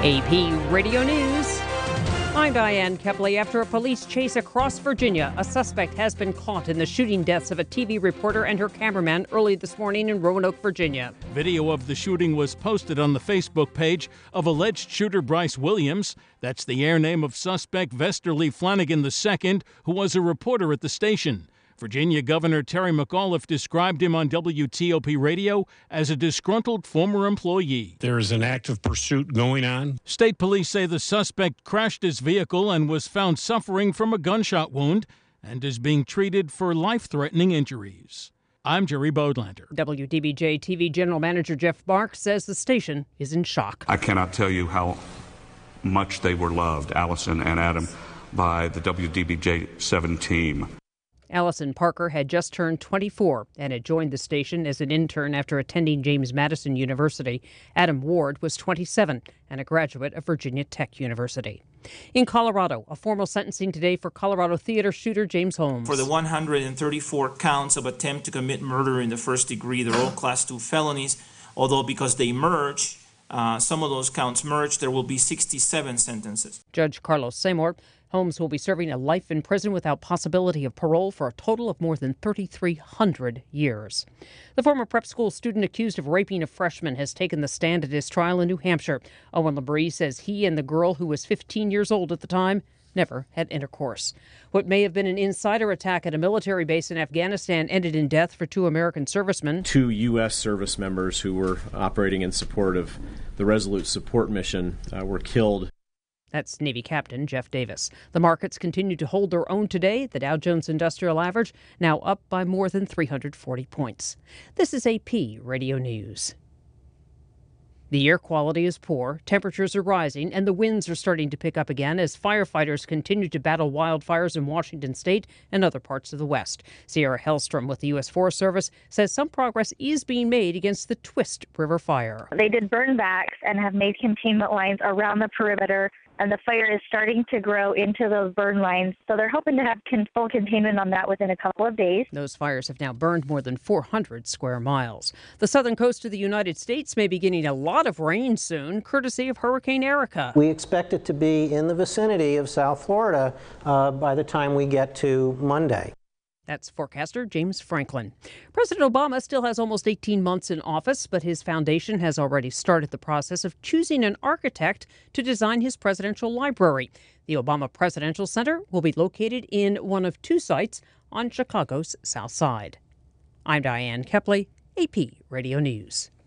AP Radio News. I'm Diane Kepley. After a police chase across Virginia, a suspect has been caught in the shooting deaths of a TV reporter and her cameraman early this morning in Roanoke, Virginia. Video of the shooting was posted on the Facebook page of alleged shooter Bryce Williams. That's the air name of suspect Vesterly Flanagan II, who was a reporter at the station. Virginia Governor Terry McAuliffe described him on WTOP radio as a disgruntled former employee. There is an active pursuit going on. State police say the suspect crashed his vehicle and was found suffering from a gunshot wound and is being treated for life-threatening injuries. I'm Jerry Bodlander. WDBJ TV General Manager Jeff Marks says the station is in shock. I cannot tell you how much they were loved, Allison and Adam, by the WDBJ 7 team. Allison Parker had just turned 24 and had joined the station as an intern after attending James Madison University. Adam Ward was 27 and a graduate of Virginia Tech University. In Colorado, a formal sentencing today for Colorado theater shooter James Holmes. For the 134 counts of attempt to commit murder in the first degree, they're all Class 2 felonies, although because they merge, some of those counts merge, there will be 67 sentences. Judge Carlos Seymour. Holmes will be serving a life in prison without possibility of parole for a total of more than 3,300 years. The former prep school student accused of raping a freshman has taken the stand at his trial in New Hampshire. Owen Labrie says he and the girl, who was 15 years old at the time, never had intercourse. What may have been an insider attack at a military base in Afghanistan ended in death for 2 American servicemen. 2 U.S. service members who were operating in support of the Resolute Support Mission were killed. That's Navy Captain Jeff Davis. The markets continue to hold their own today. The Dow Jones Industrial Average now up by more than 340 points. This is AP Radio News. The air quality is poor, temperatures are rising, and the winds are starting to pick up again as firefighters continue to battle wildfires in Washington state and other parts of the West. Sierra Hellstrom with the U.S. Forest Service says some progress is being made against the Twist River fire. They did burn backs and have made containment lines around the perimeter, and the fire is starting to grow into those burn lines. So they're hoping to have full containment on that within a couple of days. Those fires have now burned more than 400 square miles. The southern coast of the United States may be getting a lot of rain soon, courtesy of Hurricane Erica. We expect it to be in the vicinity of South Florida by the time we get to Monday. That's forecaster James Franklin. President Obama still has almost 18 months in office, but his foundation has already started the process of choosing an architect to design his presidential library. The Obama Presidential Center will be located in one of 2 sites on Chicago's South Side. I'm Diane Kepley, AP Radio News.